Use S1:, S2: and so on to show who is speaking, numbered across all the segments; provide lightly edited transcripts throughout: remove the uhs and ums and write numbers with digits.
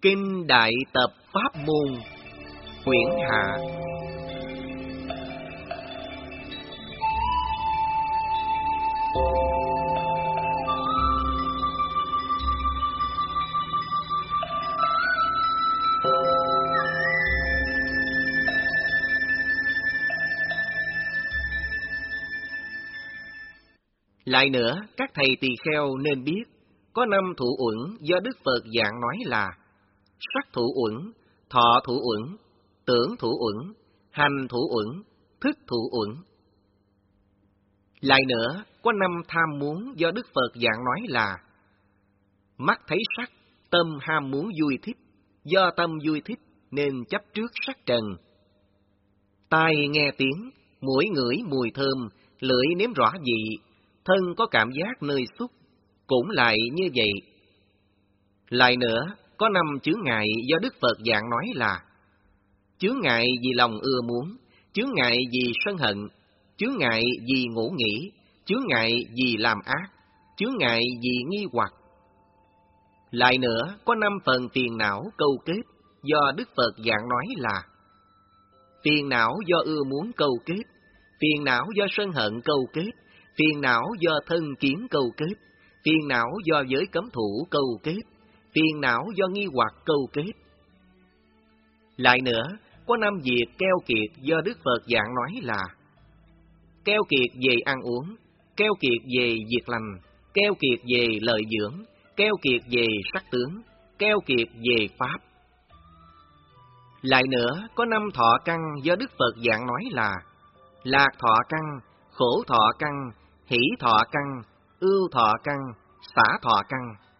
S1: Kinh Đại Tập Pháp Môn, quyển hạ. Lại nữa, các thầy tỳ kheo nên biết, có 5 thủ uẩn do Đức Phật giảng nói là sắc thủ uẩn, thọ thủ uẩn, tưởng thủ uẩn, hành thủ uẩn, thức thủ uẩn. Lại nữa, có 5 tham muốn do Đức Phật giảng nói là mắt thấy sắc, tâm ham muốn vui thích, do tâm vui thích nên chấp trước sắc trần. Tai nghe tiếng, mũi ngửi mùi thơm, lưỡi nếm rõ vị, thân có cảm giác nơi xúc, cũng lại như vậy. Lại nữa, có 5 chướng ngại do Đức Phật giảng nói là chướng ngại vì lòng ưa muốn, chướng ngại vì sân hận, chướng ngại vì ngủ nghỉ, chướng ngại vì làm ác, chướng ngại vì nghi hoặc. Lại nữa, có 5 phần phiền não câu kết do Đức Phật giảng nói là phiền não do ưa muốn câu kết, phiền não do sân hận câu kết, phiền não do thân kiến câu kết, phiền não do giới cấm thủ câu kết, phiền não do nghi hoặc câu kết. Lại nữa, có 5 việc keo kiệt do Đức Phật giảng nói là keo kiệt về ăn uống, keo kiệt về việc lành, keo kiệt về lợi dưỡng, keo kiệt về sắc tướng, keo kiệt về pháp. Lại nữa, có 5 thọ căn do Đức Phật giảng nói là lạc thọ căn, khổ thọ căn, hỷ thọ căn, ưu thọ căn, xả thọ căn.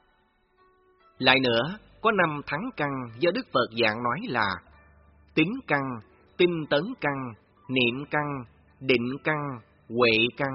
S1: Lại nữa, có 5 thắng căn do Đức Phật giảng nói là tín căn, tinh tấn căn, niệm căn, định căn, huệ căn.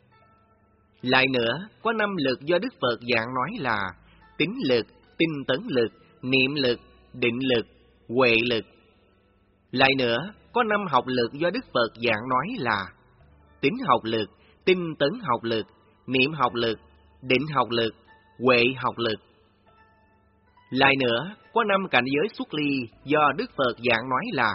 S1: Lại nữa, có 5 lực do Đức Phật giảng nói là tín lực, tinh tấn lực, niệm lực, định lực, huệ lực. Lại nữa, có 5 học lực do Đức Phật giảng nói là tín học lực, tinh tấn học lực, niệm học lực, định học lực, huệ học lực. Lại nữa, có 5 cảnh giới xuất ly do Đức Phật giảng nói là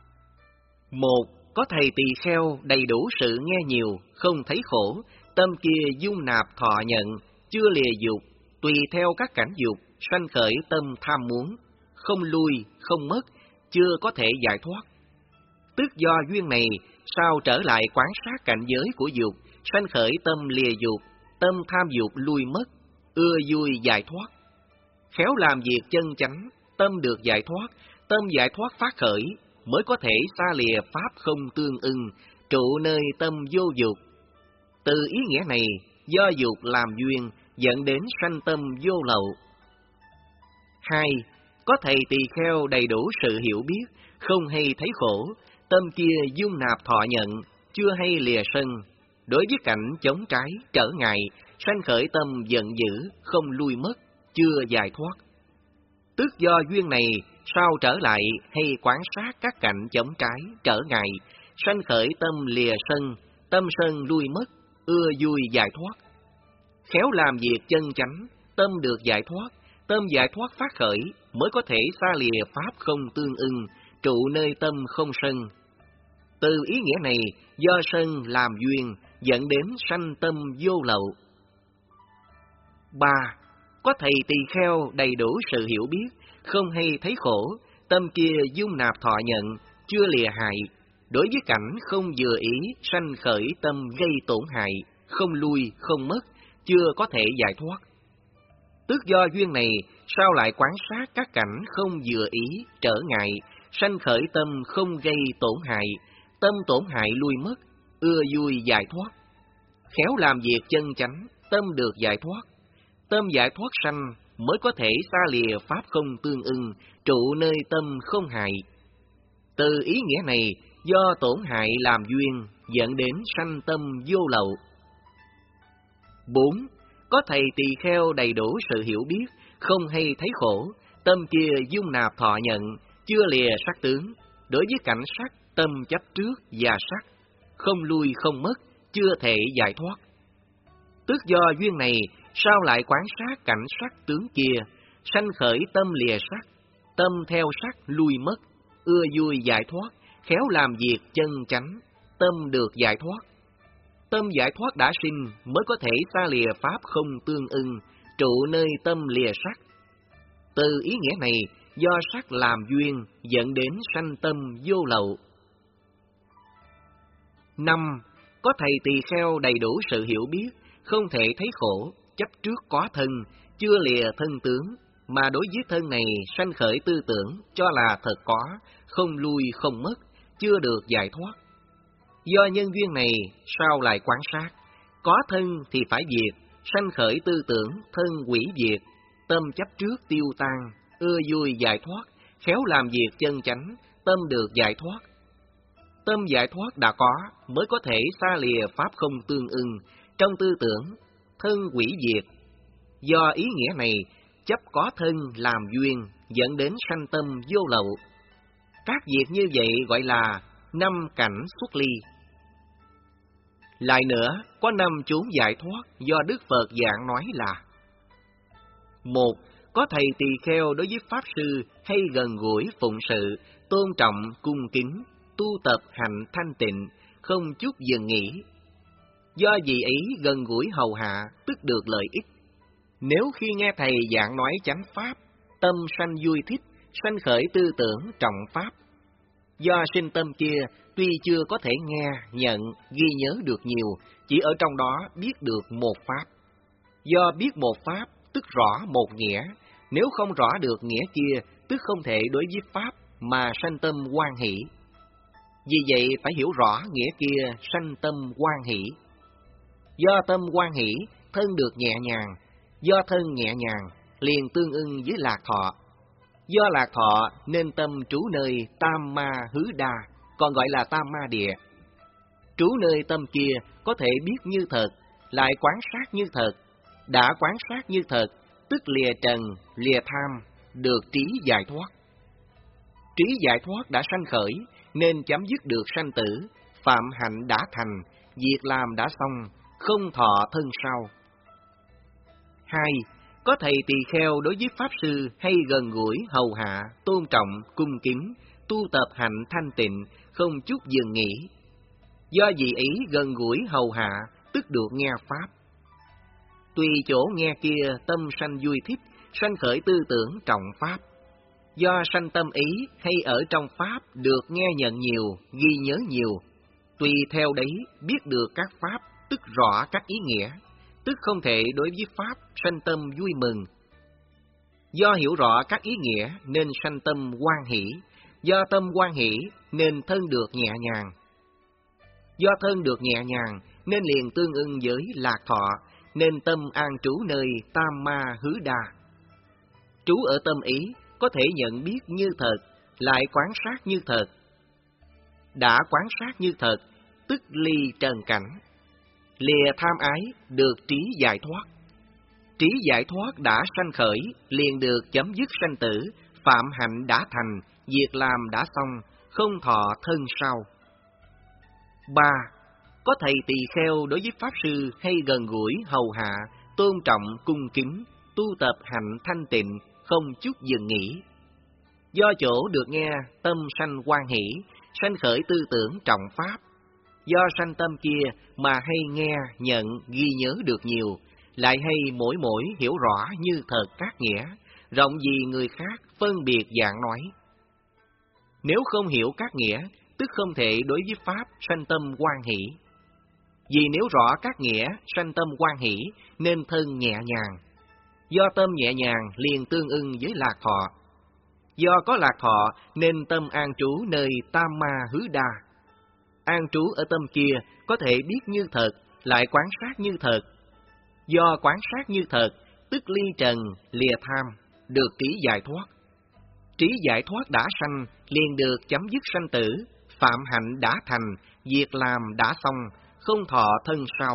S1: 1. Có thầy tỳ kheo đầy đủ sự nghe nhiều, không thấy khổ, tâm kia dung nạp thọ nhận, chưa lìa dục, tùy theo các cảnh dục, sanh khởi tâm tham muốn, không lui, không mất, chưa có thể giải thoát. Tức do duyên này, sao trở lại quán sát cảnh giới của dục, sanh khởi tâm lìa dục, tâm tham dục lui mất, ưa vui giải thoát. Khéo làm việc chân chánh, tâm được giải thoát, tâm giải thoát phát khởi, mới có thể xa lìa pháp không tương ưng, trụ nơi tâm vô dục. Từ ý nghĩa này, do dục làm duyên, dẫn đến sanh tâm vô lậu. 2. Có thầy tỳ kheo đầy đủ sự hiểu biết, không hay thấy khổ, tâm kia dung nạp thọ nhận, chưa hay lìa sân, đối với cảnh chống trái, trở ngại, sanh khởi tâm giận dữ, không lui mất, chưa giải thoát. Tức do duyên này, sao trở lại hay quán sát các cảnh chống trái, trở ngại, sanh khởi tâm lìa sân, tâm sân lui mất, ưa vui giải thoát. Khéo làm việc chân chánh, tâm được giải thoát, tâm giải thoát phát khởi, mới có thể xa lìa pháp không tương ưng, trụ nơi tâm không sân. Từ ý nghĩa này, do sân làm duyên, dẫn đến sanh tâm vô lậu. 3. Có thầy tỳ kheo đầy đủ sự hiểu biết, không hay thấy khổ, tâm kia dung nạp thọ nhận, chưa lìa hại, đối với cảnh không vừa ý, sanh khởi tâm gây tổn hại, không lui, không mất, chưa có thể giải thoát. Tức do duyên này, sao lại quán sát các cảnh không vừa ý, trở ngại, sanh khởi tâm không gây tổn hại, tâm tổn hại lui mất, ưa vui giải thoát. Khéo làm việc chân chánh, tâm được giải thoát. Tâm giải thoát sanh, mới có thể xa lìa pháp không tương ưng, trụ nơi tâm không hại. Từ ý nghĩa này, do tổn hại làm duyên, dẫn đến sanh tâm vô lậu. 4. Có thầy tỳ kheo đầy đủ sự hiểu biết, không hay thấy khổ, tâm kia dung nạp thọ nhận, chưa lìa sắc tướng, đối với cảnh sắc, tâm chấp trước và sắc, không lui không mất, chưa thể giải thoát. Tức do duyên này, sao lại quán sát cảnh sắc tướng kia, sanh khởi tâm lìa sắc, tâm theo sắc lui mất, ưa vui giải thoát, khéo làm việc chân chánh, tâm được giải thoát. Tâm giải thoát đã sinh mới có thể xa lìa pháp không tương ưng, trụ nơi tâm lìa sắc. Từ ý nghĩa này, do sắc làm duyên dẫn đến sanh tâm vô lậu. 5. Có thầy tỳ kheo đầy đủ sự hiểu biết, không thể thấy khổ, chấp trước có thân, chưa lìa thân tướng, mà đối với thân này sanh khởi tư tưởng cho là thật có, không lui không mất, chưa được giải thoát. Do nhân duyên này, sao lại quán sát? Có thân thì phải diệt, sanh khởi tư tưởng, thân hủy diệt, tâm chấp trước tiêu tan, ưa vui giải thoát, khéo làm việc chân chánh, tâm được giải thoát. Tâm giải thoát đã có, mới có thể xa lìa pháp không tương ưng, trong tư tưởng, thân hủy diệt. Do ý nghĩa này, chấp có thân làm duyên, dẫn đến sanh tâm vô lậu. Các việc như vậy gọi là 5 cảnh xuất ly. Lại nữa, có 5 chốn giải thoát do Đức Phật giảng nói là: 1. Có thầy tỳ kheo đối với Pháp Sư hay gần gũi phụng sự, tôn trọng, cung kính, tu tập hạnh thanh tịnh, không chút dừng nghỉ. Do vì ấy gần gũi hầu hạ, tức được lợi ích. Nếu khi nghe thầy giảng nói chánh Pháp, tâm sanh vui thích, sanh khởi tư tưởng trọng Pháp. Do sinh tâm kia, tuy chưa có thể nghe, nhận, ghi nhớ được nhiều, chỉ ở trong đó biết được một Pháp. Do biết một Pháp, tức rõ một nghĩa, nếu không rõ được nghĩa kia, tức không thể đối với Pháp mà sanh tâm hoan hỷ. Vì vậy phải hiểu rõ nghĩa kia sanh tâm hoan hỷ. Do tâm hoan hỷ, thân được nhẹ nhàng, do thân nhẹ nhàng, liền tương ưng với lạc thọ. Do lạc thọ nên tâm trú nơi tam ma hứ đa, còn gọi là tam ma địa. Trú nơi tâm kia có thể biết như thật, lại quán sát như thật. Đã quán sát như thật, tức lìa trần, lìa tham, được trí giải thoát. Trí giải thoát đã sanh khởi, nên chấm dứt được sanh tử, phạm hạnh đã thành, việc làm đã xong, không thọ thân sau. 2. Có thầy tỳ kheo đối với Pháp Sư hay gần gũi, hầu hạ, tôn trọng, cung kính, tu tập hạnh thanh tịnh, không chút dừng nghỉ. Do vì ý gần gũi, hầu hạ, tức được nghe Pháp. Tùy chỗ nghe kia tâm sanh vui thích, sanh khởi tư tưởng trọng Pháp. Do sanh tâm ý hay ở trong Pháp được nghe nhận nhiều, ghi nhớ nhiều. Tùy theo đấy biết được các Pháp, tức rõ các ý nghĩa, tức không thể đối với Pháp sanh tâm vui mừng. Do hiểu rõ các ý nghĩa nên sanh tâm hoan hỷ, do tâm hoan hỷ nên thân được nhẹ nhàng. Do thân được nhẹ nhàng nên liền tương ưng với lạc thọ, nên tâm an trú nơi tam ma hứ đa. Trú ở tâm ý có thể nhận biết như thật, lại quán sát như thật. Đã quán sát như thật, tức ly trần cảnh. Lìa tham ái, được trí giải thoát. Trí giải thoát đã sanh khởi, liền được chấm dứt sanh tử, phạm hạnh đã thành, việc làm đã xong, không thọ thân sau. 3. Có thầy tỳ kheo đối với Pháp Sư hay gần gũi, hầu hạ, tôn trọng, cung kính, tu tập hạnh thanh tịnh, không chút dừng nghỉ. Do chỗ được nghe, tâm sanh hoan hỷ, sanh khởi tư tưởng trọng Pháp. Do sanh tâm kia mà hay nghe, nhận, ghi nhớ được nhiều, lại hay mỗi mỗi hiểu rõ như thật các nghĩa, rộng vì người khác phân biệt dạng nói. Nếu không hiểu các nghĩa, tức không thể đối với Pháp sanh tâm hoan hỷ. Vì nếu rõ các nghĩa sanh tâm hoan hỷ nên thân nhẹ nhàng. Do tâm nhẹ nhàng liền tương ưng với lạc thọ. Do có lạc thọ nên tâm an trú nơi tam ma hứ đa. An trú ở tâm kia có thể biết như thật, lại quán sát như thật. Do quán sát như thật, tức ly trần, lìa tham, được trí giải thoát. Trí giải thoát đã sanh, liền được chấm dứt sanh tử, phạm hạnh đã thành, việc làm đã xong, không thọ thân sau.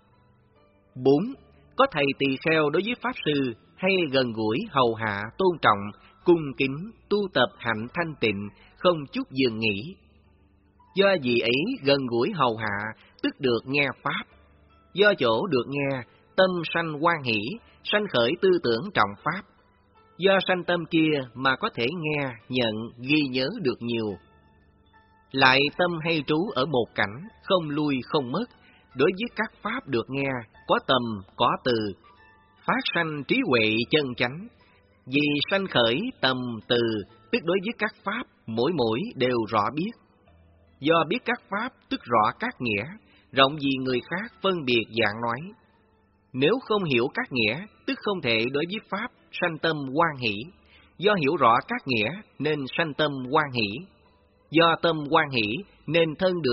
S1: 4. Có thầy tỳ kheo đối với Pháp Sư hay gần gũi, hầu hạ, tôn trọng, cung kính, tu tập hạnh thanh tịnh, không chút dừng nghỉ. Do vì ấy gần gũi hầu hạ, tức được nghe Pháp. Do chỗ được nghe, tâm sanh hoan hỷ, sanh khởi tư tưởng trọng Pháp. Do sanh tâm kia mà có thể nghe, nhận, ghi nhớ được nhiều. Lại tâm hay trú ở một cảnh, không lui không mất, đối với các pháp được nghe, có tầm, có từ, phát sanh trí huệ chân chánh. Vì sanh khởi tầm từ, tức đối với các pháp, mỗi đều rõ biết. Do biết các pháp, tức rõ các nghĩa, rộng vì người khác phân biệt dạng nói. Nếu không hiểu các nghĩa, tức không thể đối với pháp sanh tâm hoan hỷ. Do hiểu rõ các nghĩa, nên sanh tâm hoan hỷ. Do tâm hoan hỷ, nên thân được